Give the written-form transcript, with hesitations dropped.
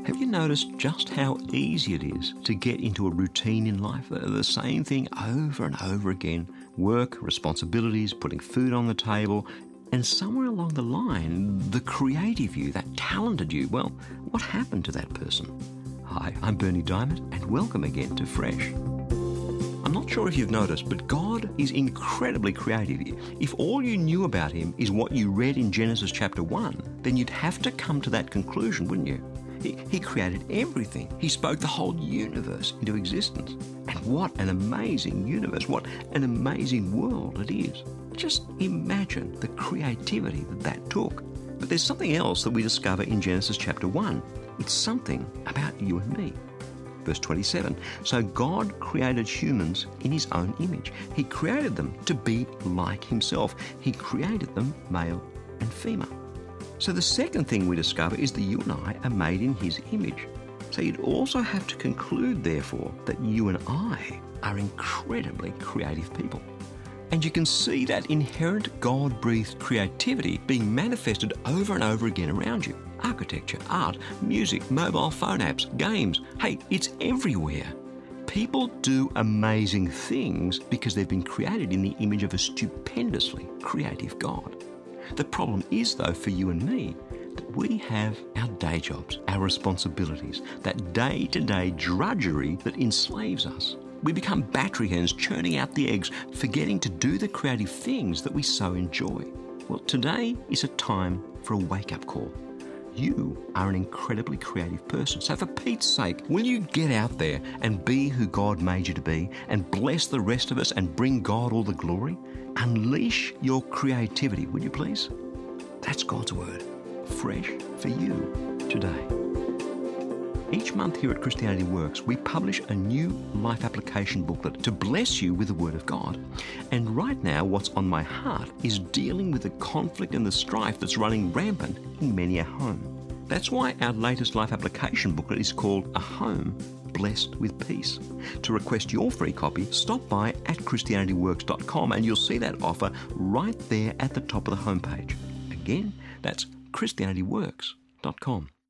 Have you noticed just how easy it is to get into a routine in life? The same thing over and over again. Work, responsibilities, putting food on the table, and somewhere along the line, the creative you, that talented you, well, what happened to that person? Hi, I'm Berni Dymet, and welcome again to Fresh. I'm not sure if you've noticed, but God is incredibly creative. If all you knew about him is what you read in Genesis chapter 1, then you'd have to come to that conclusion, wouldn't you? He created everything. He spoke the whole universe into existence. And what an amazing universe, what an amazing world it is. Just imagine the creativity that took. But there's something else that we discover in Genesis chapter 1. It's something about you and me. Verse 27, so God created humans in his own image. He created them to be like himself. He created them male and female. So the second thing we discover is that you and I are made in his image. So you'd also have to conclude, therefore, that you and I are incredibly creative people. And you can see that inherent God-breathed creativity being manifested over and over again around you. Architecture, art, music, mobile phone apps, games. Hey, it's everywhere. People do amazing things because they've been created in the image of a stupendously creative God. The problem is, though, for you and me, that we have our day jobs, our responsibilities, that day-to-day drudgery that enslaves us. We become battery hens churning out the eggs, forgetting to do the creative things that we so enjoy. Well, today is a time for a wake-up call. You are an incredibly creative person. So for Pete's sake, will you get out there and be who God made you to be and bless the rest of us and bring God all the glory? Unleash your creativity, will you please? That's God's word, fresh for you today. Each month here at Christianity Works, we publish a new life application booklet to bless you with the Word of God. And right now, what's on my heart is dealing with the conflict and the strife that's running rampant in many a home. That's why our latest life application booklet is called A Home Blessed with Peace. To request your free copy, stop by at ChristianityWorks.com and you'll see that offer right there at the top of the homepage. Again, that's ChristianityWorks.com.